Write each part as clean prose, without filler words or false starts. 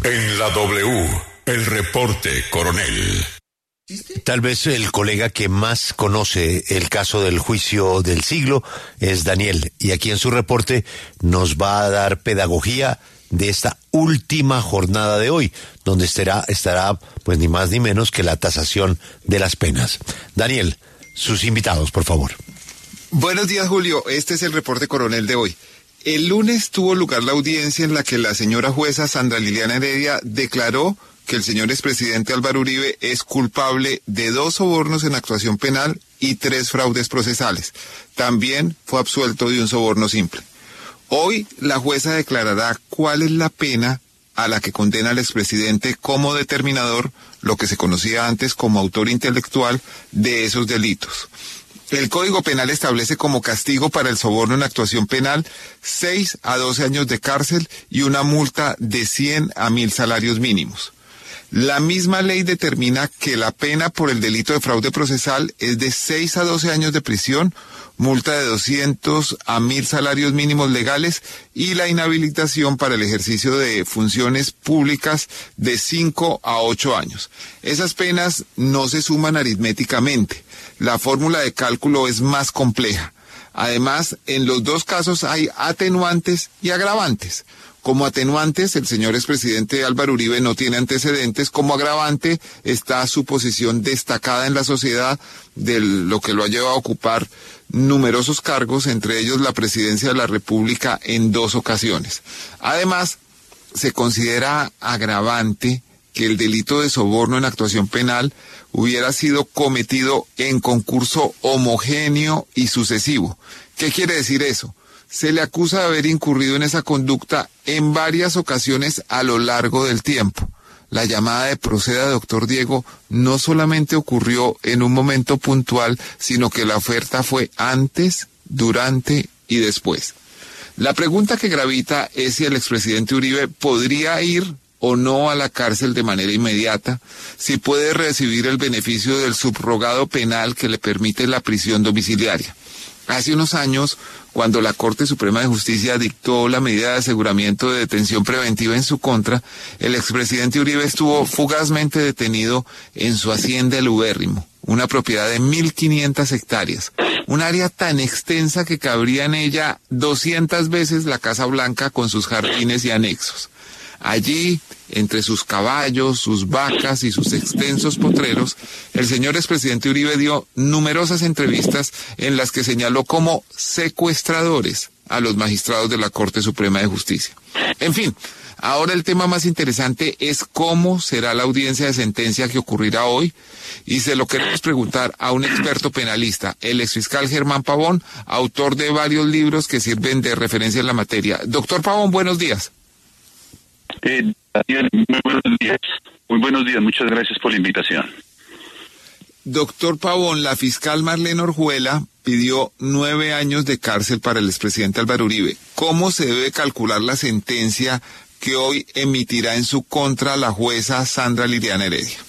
En la W, el reporte coronel. Tal vez el colega que más conoce el caso del juicio del siglo es Daniel, y aquí en su reporte nos va a dar pedagogía de esta última jornada de hoy, donde estará pues ni más ni menos que la tasación de las penas. Daniel, sus invitados, por favor. Buenos días, Julio. Este es el reporte coronel de hoy. El lunes tuvo lugar la audiencia en la que la señora jueza Sandra Liliana Heredia declaró que el señor expresidente Álvaro Uribe es culpable de 2 sobornos en actuación penal y 3 fraudes procesales. También fue absuelto de un soborno simple. Hoy la jueza declarará cuál es la pena a la que condena al expresidente como determinador, lo que se conocía antes como autor intelectual de esos delitos. El Código Penal establece como castigo para el soborno en actuación penal 6 a 12 años de cárcel y una multa de 100 a 1000 salarios mínimos. La misma ley determina que la pena por el delito de fraude procesal es de 6 a 12 años de prisión, multa de 200 a 1000 salarios mínimos legales y la inhabilitación para el ejercicio de funciones públicas de 5 a 8 años. Esas penas no se suman aritméticamente. La fórmula de cálculo es más compleja. Además, en los 2 casos hay atenuantes y agravantes. Como atenuantes, el señor expresidente Álvaro Uribe no tiene antecedentes. Como agravante, está su posición destacada en la sociedad, de lo que lo ha llevado a ocupar numerosos cargos, entre ellos la presidencia de la República en 2 ocasiones. Además, se considera agravante que el delito de soborno en actuación penal hubiera sido cometido en concurso homogéneo y sucesivo. ¿Qué quiere decir eso? Se le acusa de haber incurrido en esa conducta en varias ocasiones a lo largo del tiempo. La llamada de proceda, doctor Diego, no solamente ocurrió en un momento puntual, sino que la oferta fue antes, durante y después. La pregunta que gravita es si el expresidente Uribe podría ir o no a la cárcel de manera inmediata, si puede recibir el beneficio del subrogado penal que le permite la prisión domiciliaria. Hace unos años, cuando la Corte Suprema de Justicia dictó la medida de aseguramiento de detención preventiva en su contra, el expresidente Uribe estuvo fugazmente detenido en su hacienda El Ubérrimo, una propiedad de 1.500 hectáreas, un área tan extensa que cabría en ella 200 veces la Casa Blanca con sus jardines y anexos. Allí, entre sus caballos, sus vacas y sus extensos potreros, el señor expresidente Uribe dio numerosas entrevistas en las que señaló como secuestradores a los magistrados de la Corte Suprema de Justicia. En fin, ahora el tema más interesante es cómo será la audiencia de sentencia que ocurrirá hoy, y se lo queremos preguntar a un experto penalista, el exfiscal Germán Pavón, autor de varios libros que sirven de referencia en la materia. Doctor Pavón, buenos días. Daniel, muy buenos días. Muy buenos días, muchas gracias por la invitación. Doctor Pavón, la fiscal Marlene Orjuela pidió 9 años de cárcel para el expresidente Álvaro Uribe. ¿Cómo se debe calcular la sentencia que hoy emitirá en su contra la jueza Sandra Liliana Heredia?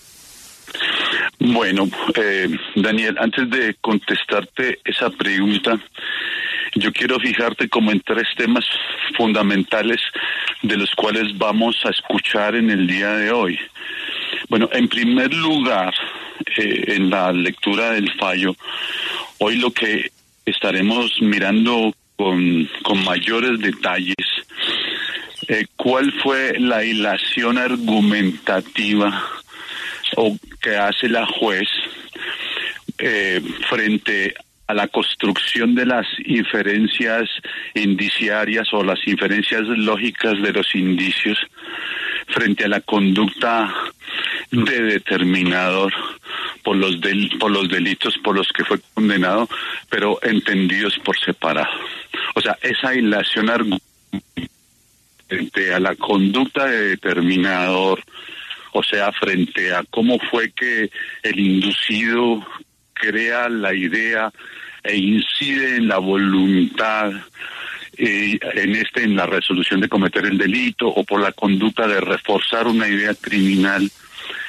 Bueno, Daniel, antes de contestarte esa pregunta, yo quiero fijarte como en 3 temas fundamentales de los cuales vamos a escuchar en el día de hoy. Bueno, en primer lugar, en la lectura del fallo, hoy lo que estaremos mirando con mayores detalles, cuál fue la hilación argumentativa o que hace la juez frente a la construcción de las inferencias indiciarias o las inferencias lógicas de los indicios frente a la conducta de determinador por los delitos por los que fue condenado, pero entendidos por separado. O sea, esa hilación frente a la conducta de determinador, o sea, frente a cómo fue que el inducido crea la idea e incide en la voluntad, en la resolución de cometer el delito, o por la conducta de reforzar una idea criminal.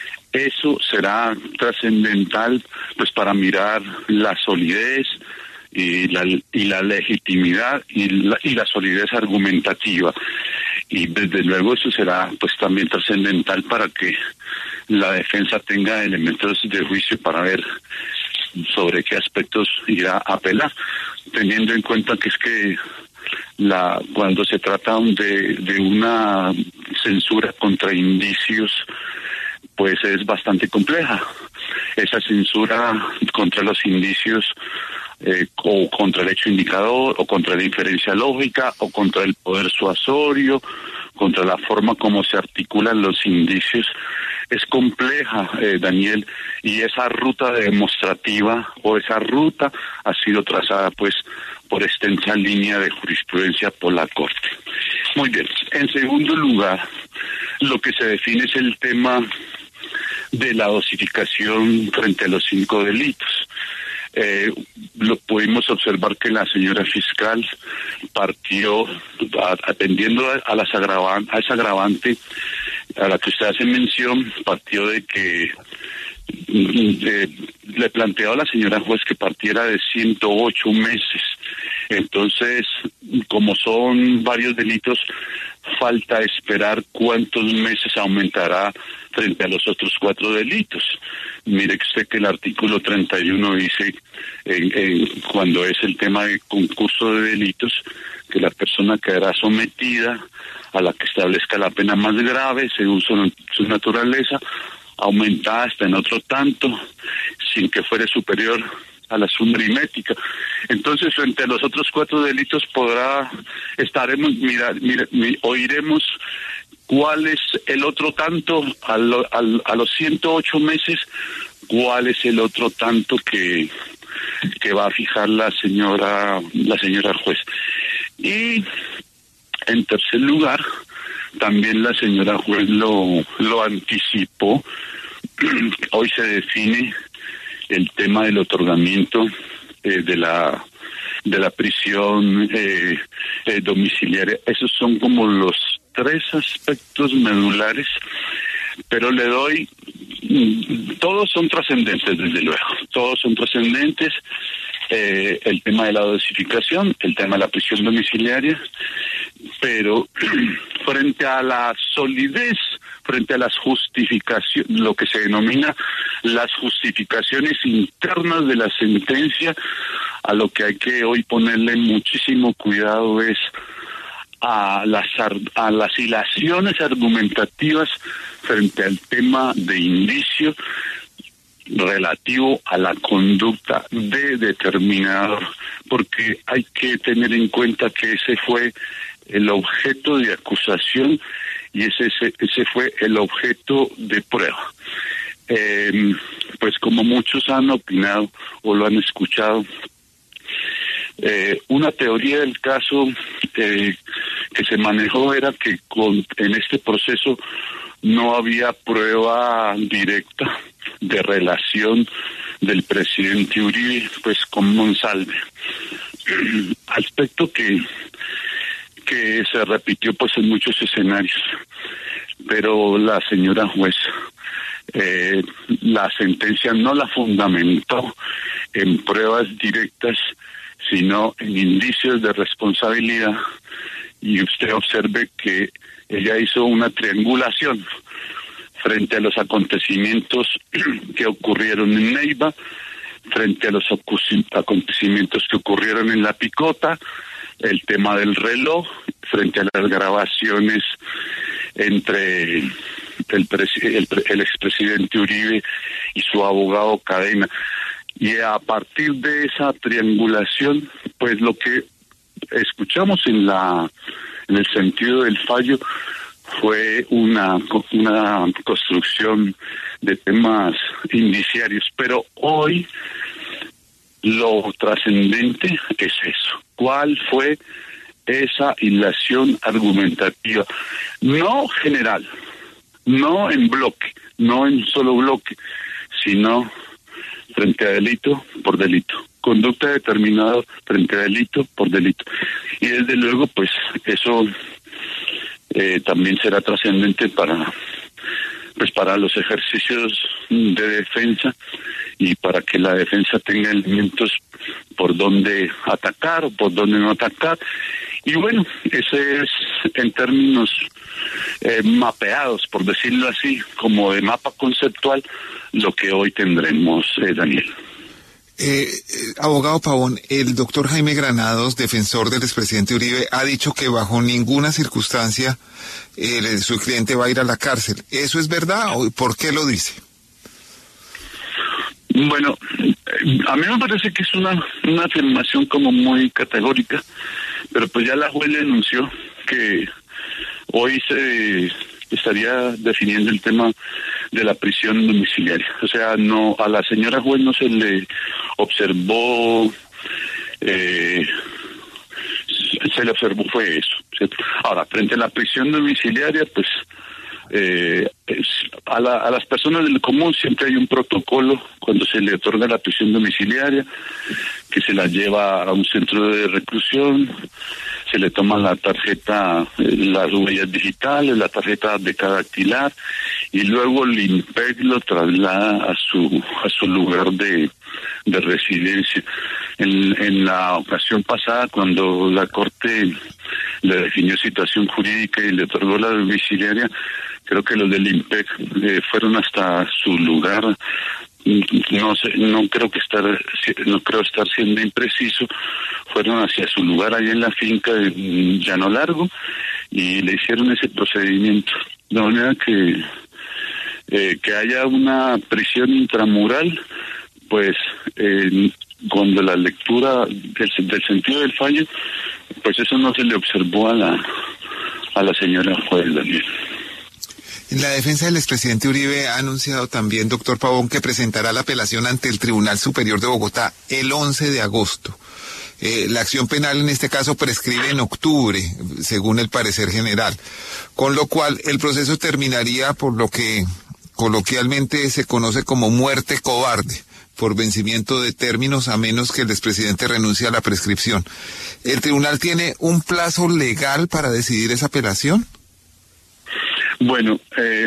Eso será trascendental pues para mirar la solidez y la legitimidad y la solidez argumentativa. Y desde luego eso será pues también trascendental para que la defensa tenga elementos de juicio para ver sobre qué aspectos irá a apelar, teniendo en cuenta que es que cuando se trata de una censura contra indicios, pues es bastante compleja. Esa censura contra los indicios o contra el hecho indicador, o contra la inferencia lógica, o contra el poder suasorio, contra la forma como se articulan los indicios, es compleja, Daniel, y esa ruta demostrativa o esa ruta ha sido trazada pues por extensa línea de jurisprudencia por la Corte. Muy bien. En segundo lugar, lo que se define es el tema de la dosificación frente a los 5 delitos. Lo pudimos observar que la señora fiscal partió, atendiendo a esa agravante a la que usted hace mención, partió de que le planteó a la señora juez que partiera de 108 meses. Entonces, como son varios delitos, falta esperar cuántos meses aumentará frente a los otros 4 delitos. Mire usted que el artículo 31 dice, cuando es el tema de concurso de delitos, que la persona quedará sometida a la que establezca la pena más grave, según su naturaleza, aumentada hasta en otro tanto, sin que fuere superior a la suma aritmética. Entonces, frente a los otros 4 delitos oiremos cuál es el otro tanto a los 108 meses, cuál es el otro tanto que va a fijar la señora juez. Y en tercer lugar, también la señora juez lo anticipó. Hoy se define el tema del otorgamiento de la prisión domiciliaria. Esos son como los 3 aspectos medulares, pero le doy, todos son trascendentes, desde luego, todos son trascendentes. El tema de la dosificación, el tema de la prisión domiciliaria, pero frente a la solidez, frente a las justificaciones, lo que se denomina las justificaciones internas de la sentencia, a lo que hay que hoy ponerle muchísimo cuidado es a las hilaciones argumentativas frente al tema de indicio relativo a la conducta de determinador, porque hay que tener en cuenta que ese fue el objeto de acusación y ese fue el objeto de prueba. Pues como muchos han opinado o lo han escuchado, una teoría del caso que se manejó era que en este proceso no había prueba directa de relación del presidente Uribe pues con Monsalve, aspecto que se repitió pues en muchos escenarios, pero la señora juez la sentencia no la fundamentó en pruebas directas, sino en indicios de responsabilidad, y usted observe que ella hizo una triangulación frente a los acontecimientos que ocurrieron en Neiva, frente a los acontecimientos que ocurrieron en La Picota, el tema del reloj, frente a las grabaciones entre el expresidente Uribe y su abogado Cadena. Y a partir de esa triangulación, pues lo que escuchamos en el sentido del fallo fue una construcción de temas indiciarios, pero hoy lo trascendente es eso. ¿Cuál fue esa hilación argumentativa? No general, no en bloque, no en solo bloque, sino frente a delito por delito, conducta determinada frente a delito por delito. Y desde luego, pues eso también será trascendente para los ejercicios de defensa y para que la defensa tenga elementos por dónde atacar o por dónde no atacar. Y bueno, ese es en términos mapeados, por decirlo así, como de mapa conceptual, lo que hoy tendremos, Daniel. Abogado Pavón, el doctor Jaime Granados, defensor del expresidente Uribe, ha dicho que bajo ninguna circunstancia su cliente va a ir a la cárcel. ¿Eso es verdad o por qué lo dice? Bueno, a mí me parece que es una afirmación como muy categórica, pero pues ya la juez le anunció que hoy se estaría definiendo el tema de la prisión domiciliaria. O sea, no, a la señora juez no se le observó, se le observó fue eso, ¿cierto? Ahora, frente a la prisión domiciliaria, pues a las personas del común siempre hay un protocolo cuando se le otorga la prisión domiciliaria, que se la lleva a un centro de reclusión, se le toma la tarjeta, las huellas digitales, la tarjeta de cada dactilar, y luego el INPEC lo traslada a su lugar de residencia. En la ocasión pasada, cuando la Corte le definió situación jurídica y le otorgó la domiciliaria, creo que los del INPEC fueron hasta su lugar. No sé, no creo estar siendo impreciso. Fueron hacia su lugar ahí en la finca de Llano Largo y le hicieron ese procedimiento. De manera que haya una prisión intramural, pues cuando la lectura del sentido del fallo, pues eso no se le observó a la señora juez Daniel. La defensa del expresidente Uribe ha anunciado también, doctor Pavón, que presentará la apelación ante el Tribunal Superior de Bogotá el 11 de agosto. La acción penal en este caso prescribe en octubre, según el parecer general, con lo cual el proceso terminaría por lo que coloquialmente se conoce como muerte cobarde, por vencimiento de términos, a menos que el expresidente renuncie a la prescripción. ¿El tribunal tiene un plazo legal para decidir esa apelación? Bueno,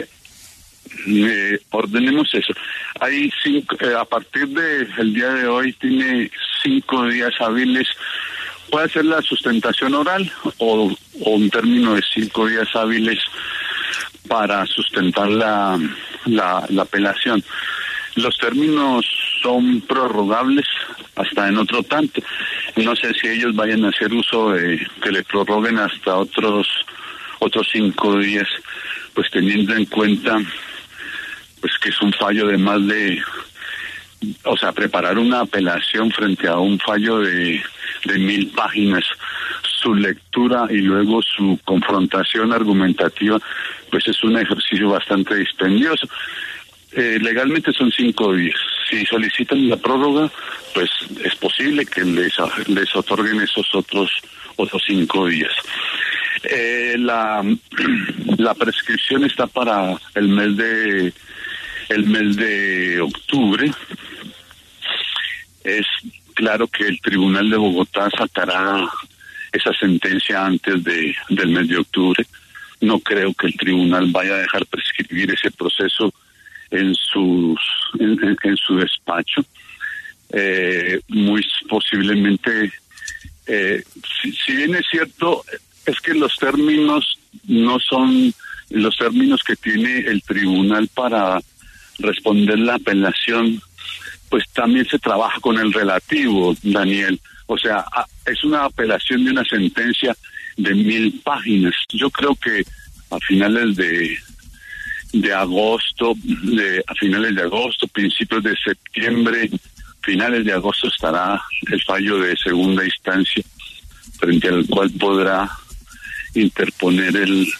ordenemos eso. Hay a partir del día de hoy tiene 5 días hábiles. Puede ser la sustentación oral o un término de 5 días hábiles para sustentar la apelación. Los términos son prorrogables hasta en otro tanto. No sé si ellos vayan a hacer uso de que le prorroguen hasta otros 5 días, pues teniendo en cuenta pues que es un fallo de más de, o sea, preparar una apelación frente a un fallo de 1000 páginas, su lectura y luego su confrontación argumentativa, pues es un ejercicio bastante dispendioso. Legalmente son 5 días. Si solicitan la prórroga, pues es posible que les otorguen esos otros 5 días. La prescripción está para el mes de octubre. Es claro que el Tribunal de Bogotá sacará esa sentencia antes del mes de octubre. No creo que el tribunal vaya a dejar prescribir ese proceso en su despacho. Muy posiblemente, si bien es cierto, es que los términos no son los términos que tiene el tribunal para responder la apelación, pues también se trabaja con el relativo, Daniel. O sea, es una apelación de una sentencia de 1000 páginas. Yo creo que a finales de agosto, principios de septiembre, finales de agosto estará el fallo de segunda instancia, frente al cual podrá interponer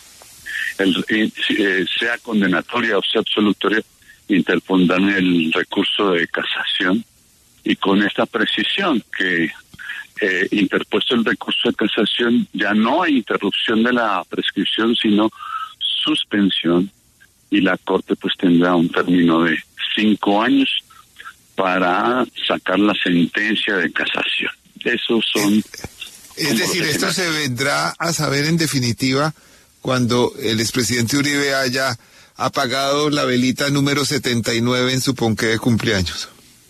sea condenatoria o sea absolutoria, interpondrán el recurso de casación, y con esta precisión que interpuesto el recurso de casación ya no hay interrupción de la prescripción, sino suspensión, y la Corte pues tendrá un término de 5 años para sacar la sentencia de casación. Esos son... Es decir, esto se vendrá a saber en definitiva cuando el expresidente Uribe haya apagado la velita número 79 en su ponqué de cumpleaños.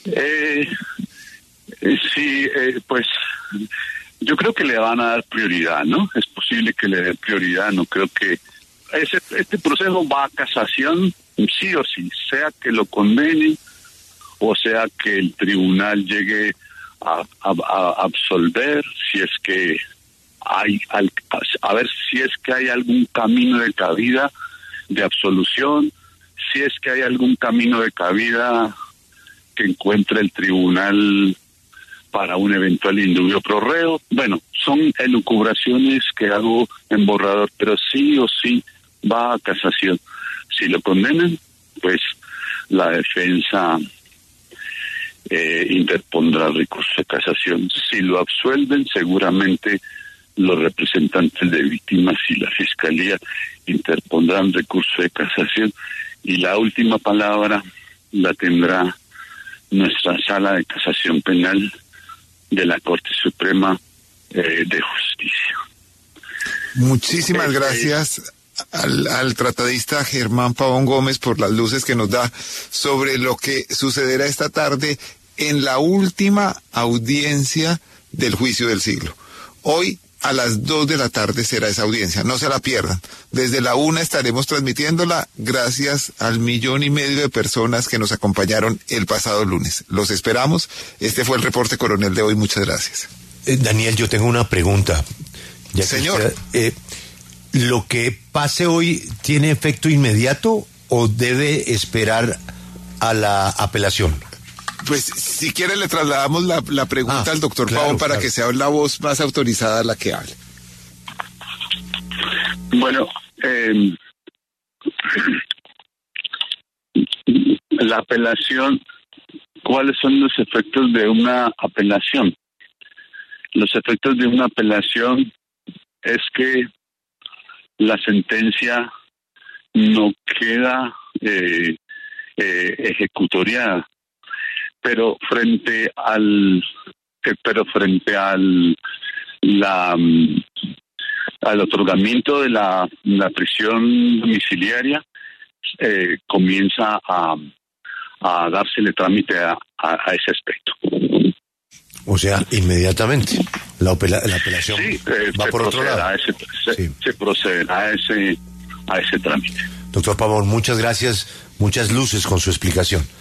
Sí, pues yo creo que le van a dar prioridad, ¿no? Es posible que le dé prioridad, no creo que este proceso va a casación, sí o sí, sea que lo condenen o sea que el tribunal llegue a absolver, si es que hay, a ver si es que hay algún camino de cabida de absolución, si es que hay algún camino de cabida que encuentre el tribunal para un eventual indubio pro reo. Bueno, son elucubraciones que hago en borrador, pero sí o sí va a casación. Si lo condenan, pues la defensa interpondrá recurso de casación. Si lo absuelven, seguramente los representantes de víctimas y la fiscalía interpondrán recurso de casación, y la última palabra la tendrá nuestra Sala de Casación Penal de la Corte Suprema de Justicia. Muchísimas gracias al tratadista Germán Pavón Gómez por las luces que nos da sobre lo que sucederá esta tarde en la última audiencia del juicio del siglo. Hoy a las 2 de la tarde será esa audiencia, no se la pierdan. Desde la 1 estaremos transmitiéndola, gracias al 1,5 millones de personas que nos acompañaron el pasado lunes. Los esperamos. Este fue el reporte coronel de hoy. Muchas gracias. Daniel, yo tengo una pregunta. Señor. ¿Lo que pase hoy tiene efecto inmediato o debe esperar a la apelación? Pues si quiere le trasladamos la pregunta al doctor Pavón para que sea la voz más autorizada la que hable. Bueno, la apelación, ¿cuáles son los efectos de una apelación? Los efectos de una apelación es que la sentencia no queda ejecutoriada, pero frente al otorgamiento de la prisión domiciliaria, comienza a dársele trámite a ese aspecto. O sea, inmediatamente la apelación va por otro lado. Se procederá a ese trámite. Doctor Pavón, muchas gracias, muchas luces con su explicación.